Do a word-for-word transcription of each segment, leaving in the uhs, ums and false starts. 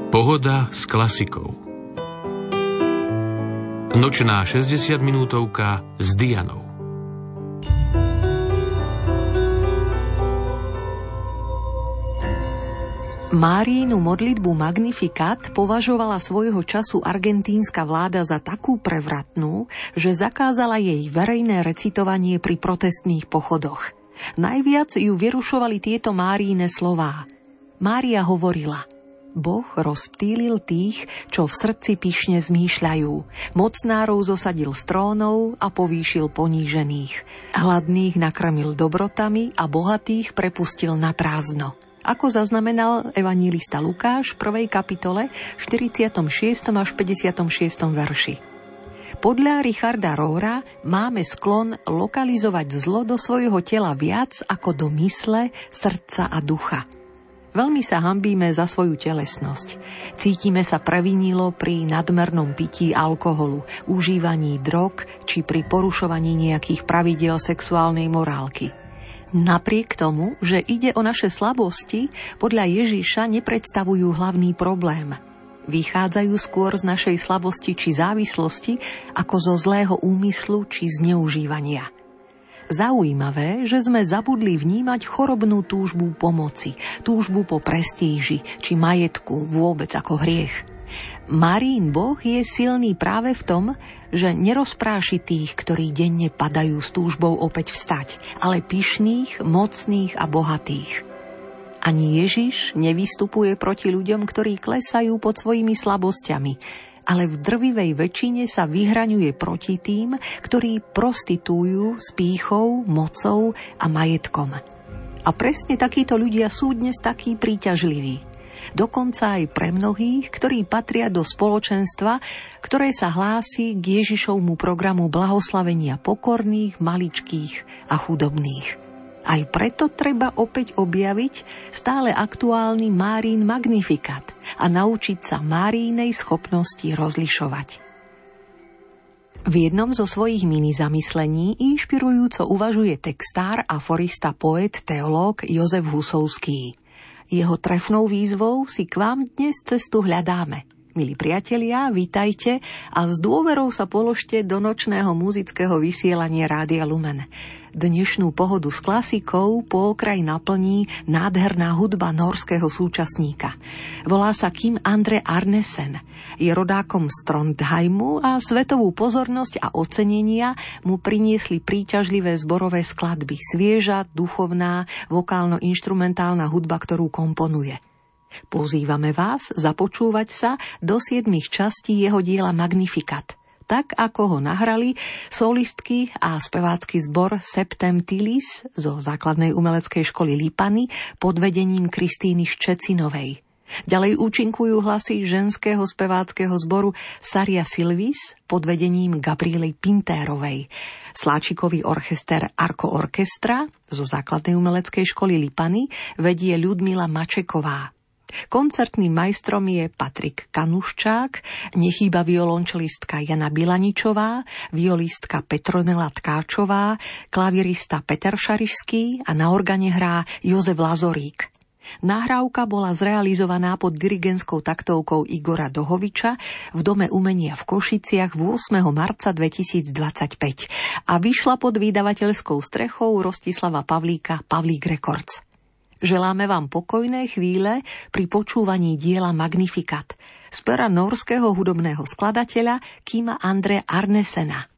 Pohoda s klasikou. Nočná šesťdesiatminútovka s Dianou. Máriinu modlitbu Magnificat považovala svojho času argentínska vláda za takú prevratnú, že zakázala jej verejné recitovanie pri protestných pochodoch. Najviac ju vyrušovali tieto Máriine slová. Mária hovorila: Boh rozptýlil tých, čo v srdci pyšne zmýšľajú. Mocnárov zosadil z trónov a povýšil ponížených. Hladných nakrmil dobrotami a bohatých prepustil na prázdno. Ako zaznamenal evanjelista Lukáš v prvej kapitole štyridsiatom šiestom až päťdesiatom šiestom verši. Podľa Richarda Rohra máme sklon lokalizovať zlo do svojho tela viac ako do mysle, srdca a ducha. Veľmi sa hanbíme za svoju telesnosť. Cítime sa previnilo pri nadmernom pití alkoholu, užívaní drog či pri porušovaní nejakých pravidiel sexuálnej morálky. Napriek tomu, že ide o naše slabosti, podľa Ježiša nepredstavujú hlavný problém. Vychádzajú skôr z našej slabosti či závislosti ako zo zlého úmyslu či zneužívania. Zaujímavé, že sme zabudli vnímať chorobnú túžbu pomoci, túžbu po prestíži či majetku vôbec ako hriech. Máriin Boh je silný práve v tom, že nerozpráši tých, ktorí denne padajú s túžbou opäť vstať, ale pyšných, mocných a bohatých. Ani Ježiš nevystupuje proti ľuďom, ktorí klesajú pod svojimi slabosťami, ale v drvivej väčšine sa vyhraňuje proti tým, ktorí prostitujú s pýchou, mocou a majetkom. A presne takíto ľudia sú dnes takí príťažliví. Dokonca aj pre mnohých, ktorí patria do spoločenstva, ktoré sa hlási k Ježišovmu programu blahoslavenia pokorných, maličkých a chudobných. Aj preto treba opäť objaviť stále aktuálny Máriin Magnificat a naučiť sa Máriinej schopnosti rozlišovať. V jednom zo svojich mini zamyslení inšpirujúco uvažuje textár, aforista, poet, teológ Jozef Husovský. Jeho trefnou výzvou si k vám dnes cestu hľadáme. Milí priatelia, vitajte a s dôverou sa položte do nočného muzického vysielania Rádia Lumen. Dnešnú pohodu s klasikou po okraj naplní nádherná hudba norského súčasníka. Volá sa Kim André Arnesen. Je rodákom z Trondheimu a svetovú pozornosť a ocenenia mu priniesli príťažlivé zborové skladby, svieža, duchovná, vokálno-inštrumentálna hudba, ktorú komponuje. Pozývame vás započúvať sa do siedmich častí jeho diela Magnificat, tak ako ho nahrali solistky a spevácky zbor Septem Tilis zo základnej umeleckej školy Lipany pod vedením Kristíny Ščecinovej. Ďalej účinkujú hlasy ženského speváckeho zboru Saria Silvis pod vedením Gabriely Pintérovej. Sláčikový orchester Arco Orchestra zo základnej umeleckej školy Lipany vedie Ľudmila Mačeková. Koncertným majstrom je Patrik Kanuščák, nechýba violončelistka Jana Bilaničová, violistka Petronela Tkáčová, klavirista Peter Šarišský a na organe hrá Jozef Lazorík. Nahrávka bola zrealizovaná pod dirigentskou taktovkou Igora Dohoviča v Dome umenia v Košiciach ôsmeho marca dvetisícdvadsaťpäť a vyšla pod vydavateľskou strechou Rostislava Pavlíka Pavlík Records. Želáme vám pokojné chvíle pri počúvaní diela Magnificat z pera norského hudobného skladateľa Kima André Arnesena.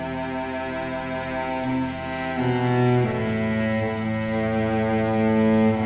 Thank you.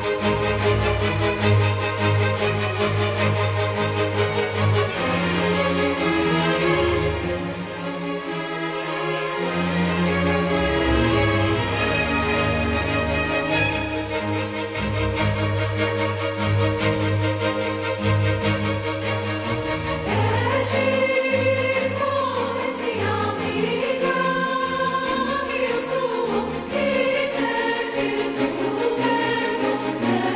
Thank you.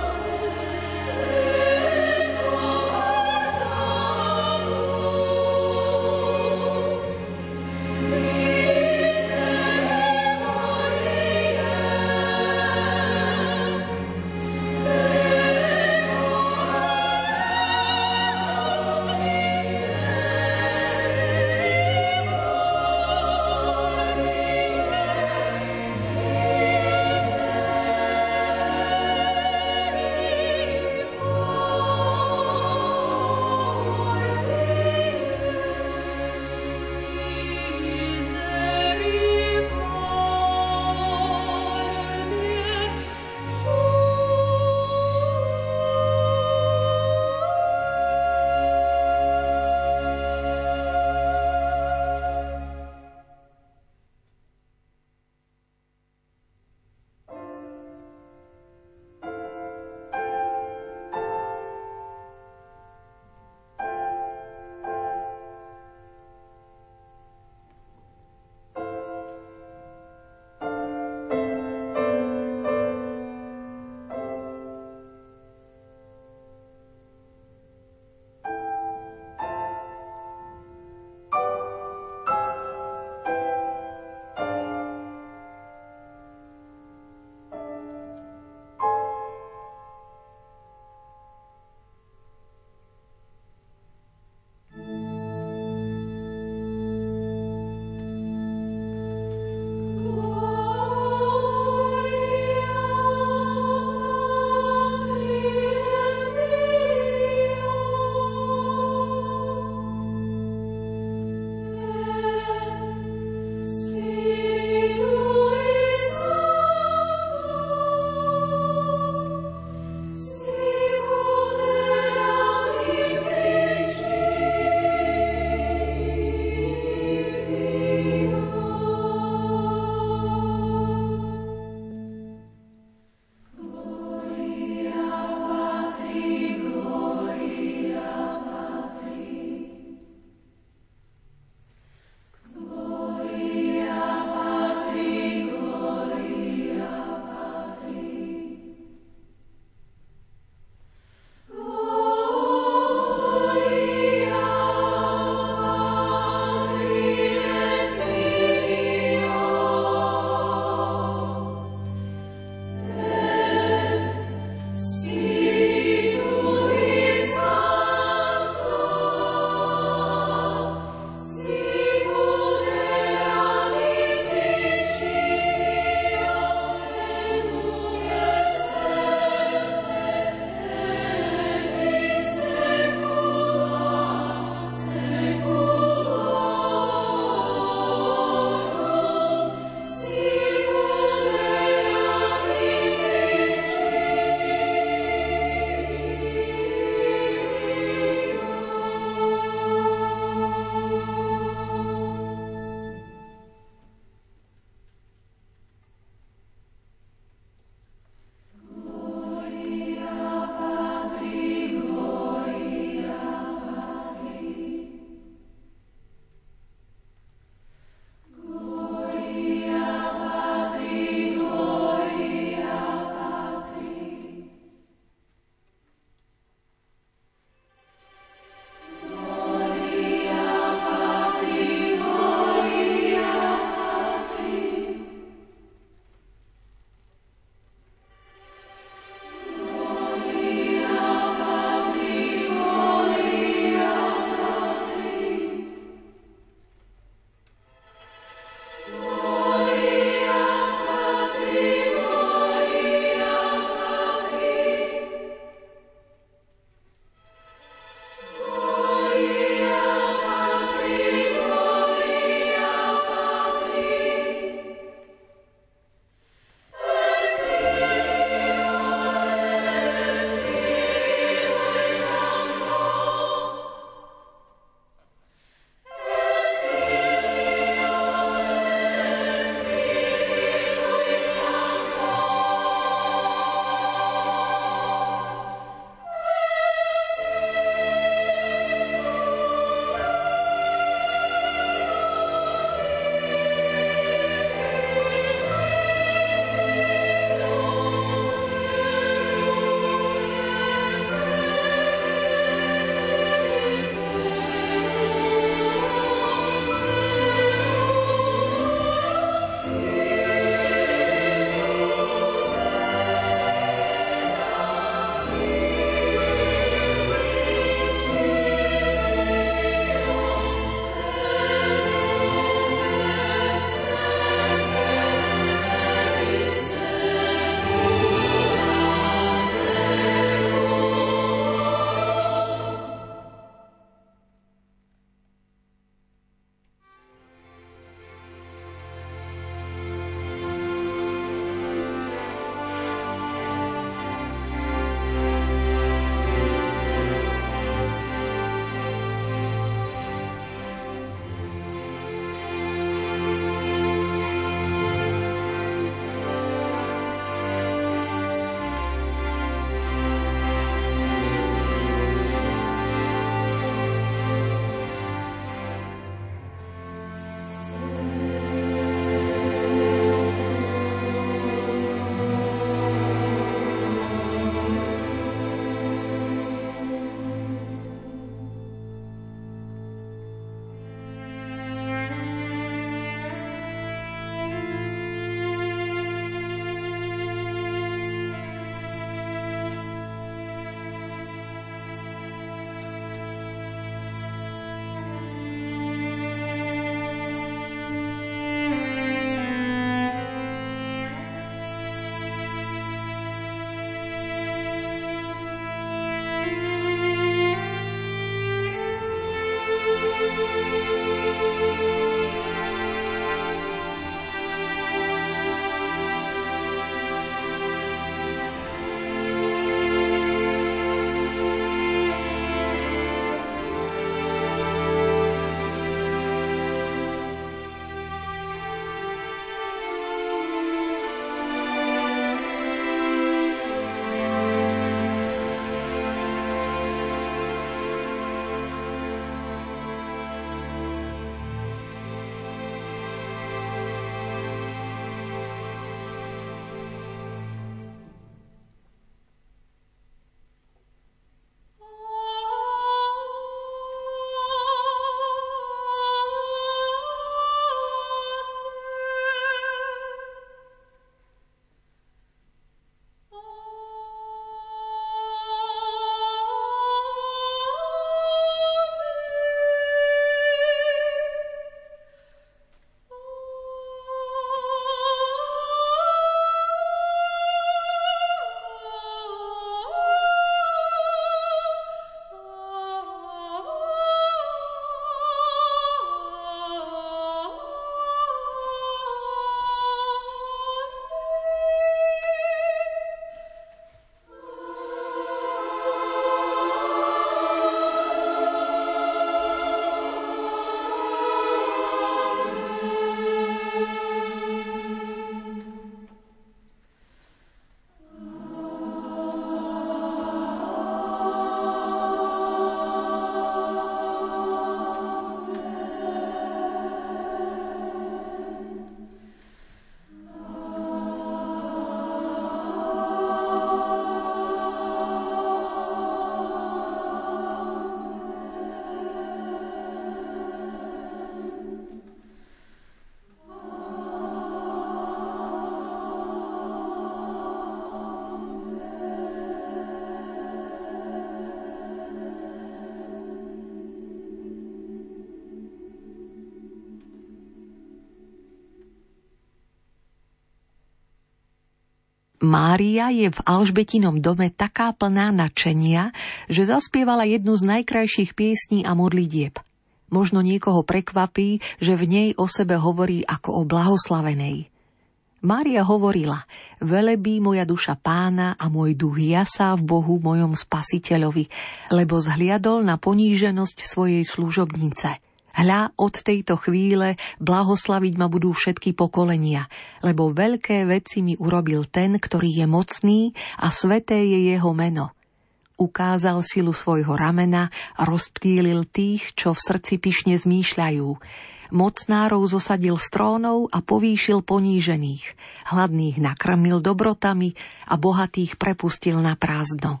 Mária je v Alžbetinom dome taká plná nadšenia, že zaspievala jednu z najkrajších piesní a modlitieb. Možno niekoho prekvapí, že v nej o sebe hovorí ako o blahoslavenej. Mária hovorila: velebí moja duša Pána a môj duch jasá v Bohu mojom Spasiteľovi, lebo zhliadol na poníženosť svojej služobnice. Hľa, od tejto chvíle blahoslaviť ma budú všetky pokolenia, lebo veľké veci mi urobil ten, ktorý je mocný a sveté je jeho meno. Ukázal silu svojho ramena a rozptýlil tých, čo v srdci pyšne zmýšľajú. Mocnárov zosadil z trónov a povýšil ponížených. Hladných nakrmil dobrotami a bohatých prepustil na prázdno.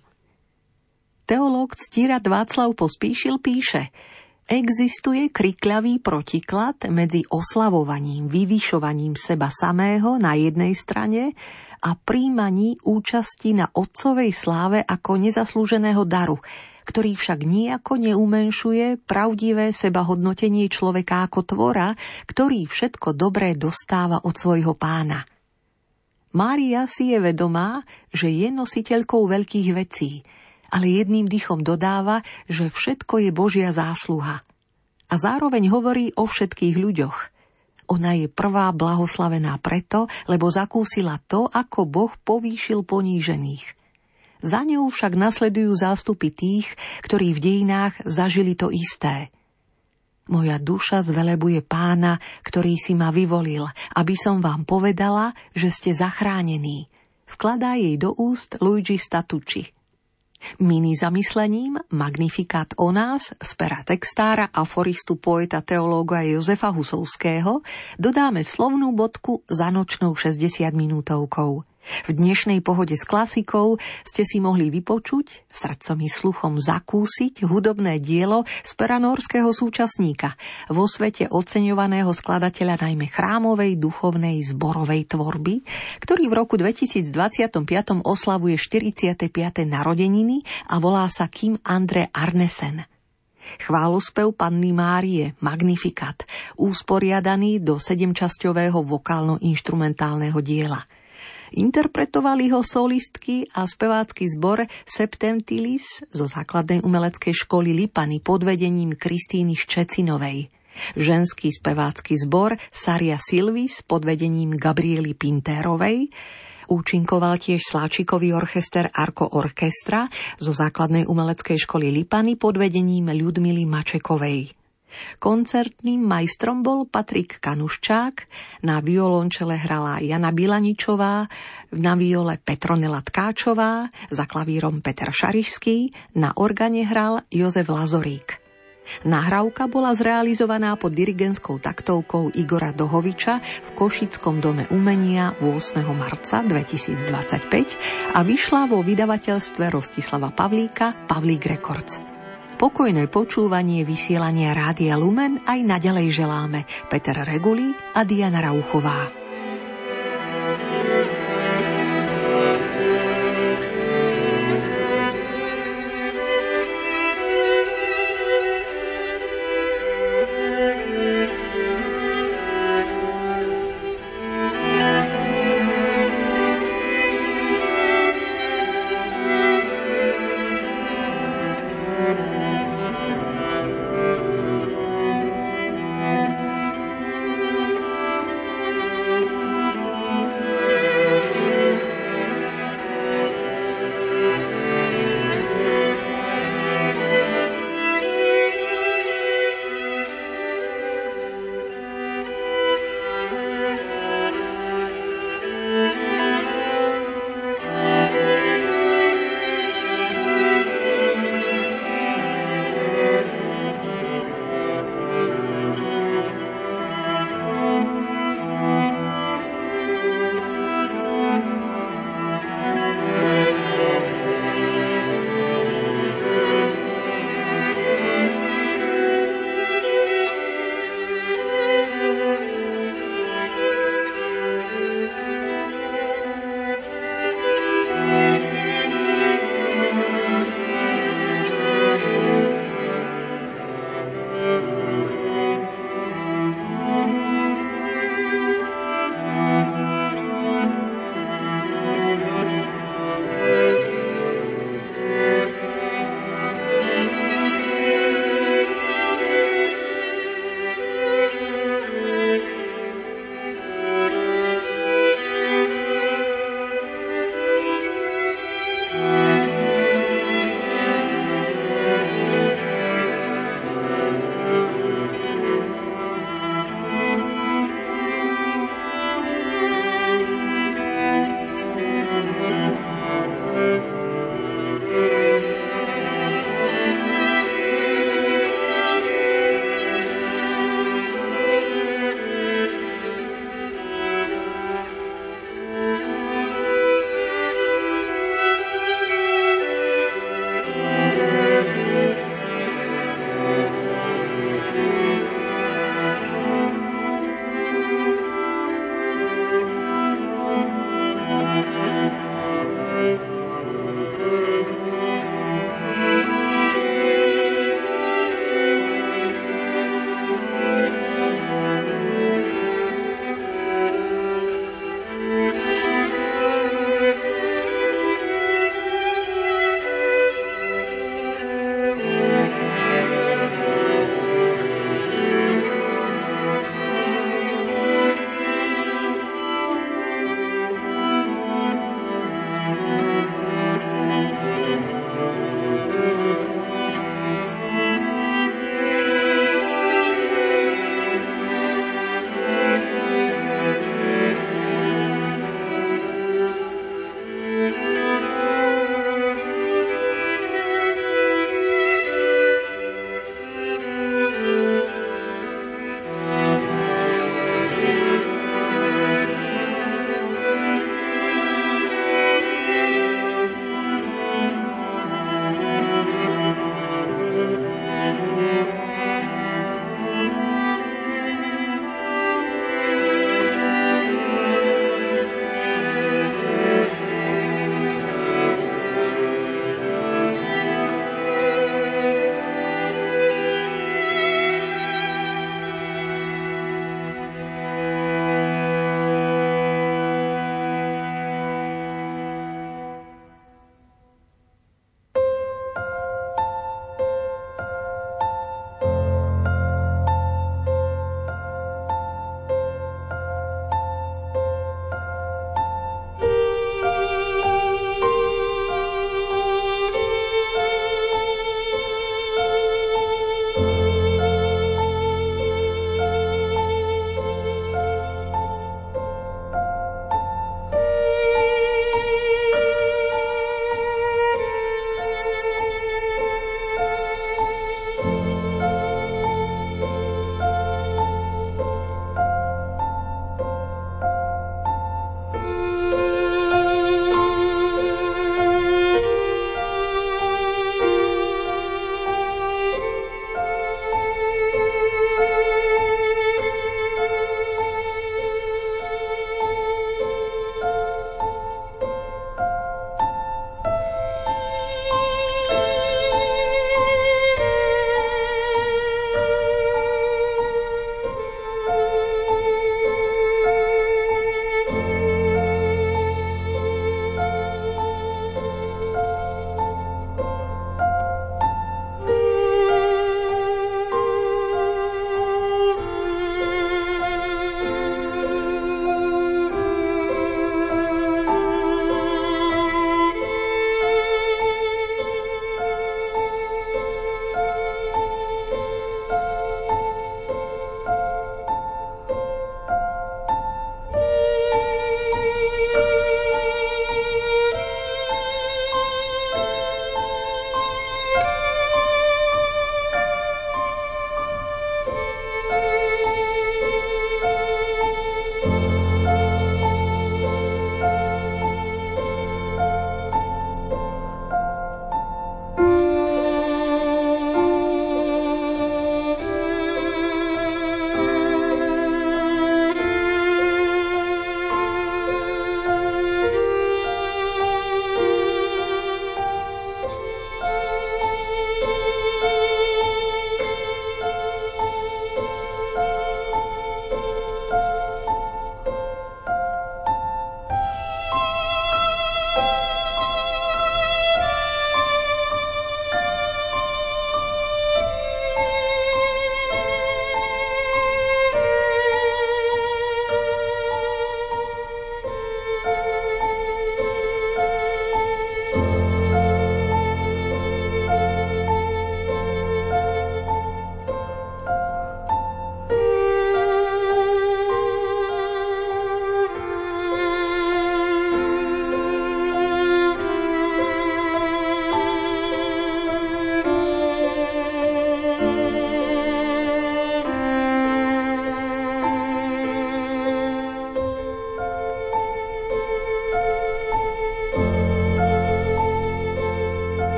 Teológ Ctirad Václav Pospíšil píše: existuje krikľavý protiklad medzi oslavovaním, vyvyšovaním seba samého na jednej strane a príjmaní účasti na otcovej sláve ako nezaslúženého daru, ktorý však nijako neumenšuje pravdivé sebahodnotenie človeka ako tvora, ktorý všetko dobré dostáva od svojho Pána. Mária si je vedomá, že je nositeľkou veľkých vecí, ale jedným dychom dodáva, že všetko je Božia zásluha. A zároveň hovorí o všetkých ľuďoch. Ona je prvá blahoslavená preto, lebo zakúsila to, ako Boh povýšil ponížených. Za ňou však nasledujú zástupy tých, ktorí v dejinách zažili to isté. Moja duša zvelebuje Pána, ktorý si ma vyvolil, aby som vám povedala, že ste zachránení. Vkladá jej do úst Luigi Statucci. Mini zamyslením Magnifikát o nás z pera textára, aforistu, poeta, teológa Jozefa Husovského dodáme slovnú bodku za nočnou šesťdesiatminútovkou. V dnešnej pohode s klasikou ste si mohli vypočuť, srdcom i sluchom zakúsiť hudobné dielo z pera nórskeho súčasníka, vo svete oceňovaného skladateľa najmä chrámovej, duchovnej, zborovej tvorby, ktorý v roku dvetisícdvadsaťpäť oslavuje štyridsiate piate narodeniny a volá sa Kim Andre Arnesen. Chválospev Panny Márie Magnifikát, usporiadaný do sedemčasťového vokálno-inštrumentálneho diela. Interpretovali ho solistky a spevácky zbor Septentilis zo základnej umeleckej školy Lipany pod vedením Kristíny Ščecinovej, ženský spevácky zbor Saria Silvis pod vedením Gabriely Pintérovej, účinkoval tiež sláčikový orchester Arco Orchestra zo základnej umeleckej školy Lipany pod vedením Ľudmily Mačekovej. Koncertným majstrom bol Patrik Kanuščák, na violončele hrala Jana Bilaničová, na viole Petronela Tkáčová, za klavírom Peter Šarišský, na organe hral Jozef Lazorík. Nahrávka bola zrealizovaná pod dirigentskou taktovkou Igora Dohoviča v Košickom dome umenia ôsmeho marca dvetisícdvadsaťpäť a vyšla vo vydavateľstve Rostislava Pavlíka Pavlík Records. Pokojné počúvanie vysielania Rádia Lumen aj naďalej želáme Peter Reguli a Diana Rauchová.